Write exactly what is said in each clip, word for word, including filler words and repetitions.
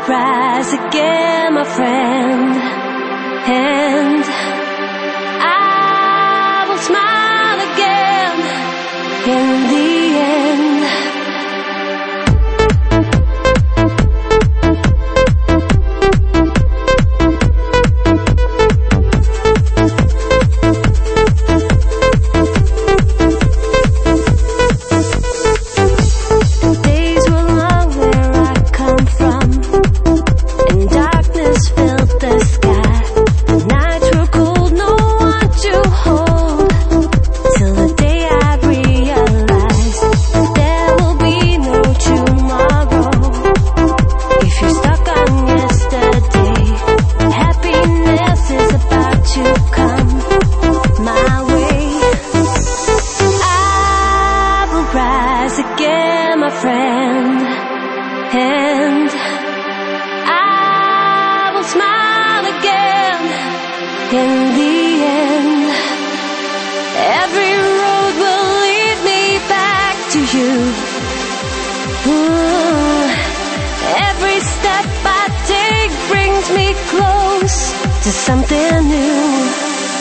will rise again, my friend, and I will smile again in the end. Again, my friend, and I will smile again in the end. Every road will lead me back to you. Ooh, every step I take brings me close to something new.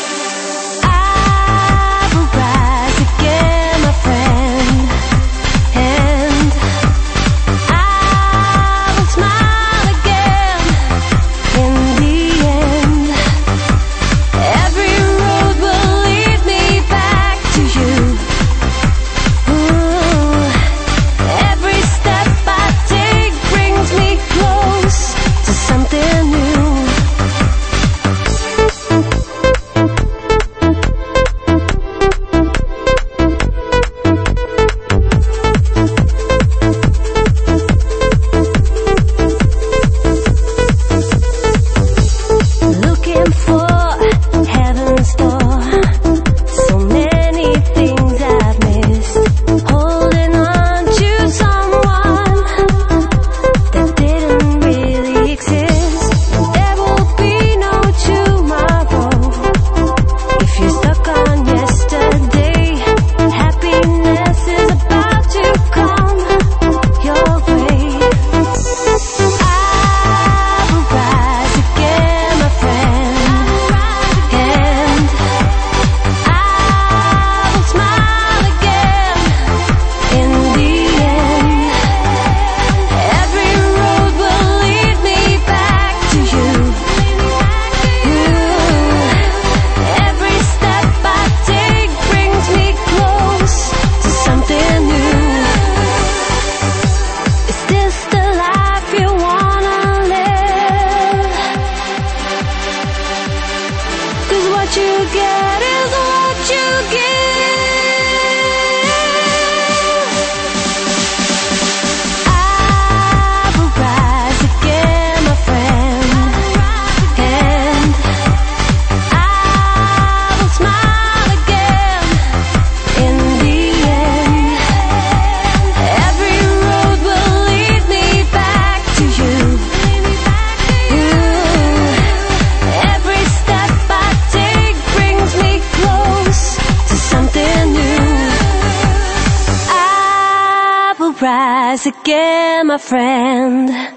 What you get is what you give. I will rise again, my friend, and I will smile again in the end. Every road will lead me back to you. Ooh, every step I take brings me close to something new. I will rise again, my friend.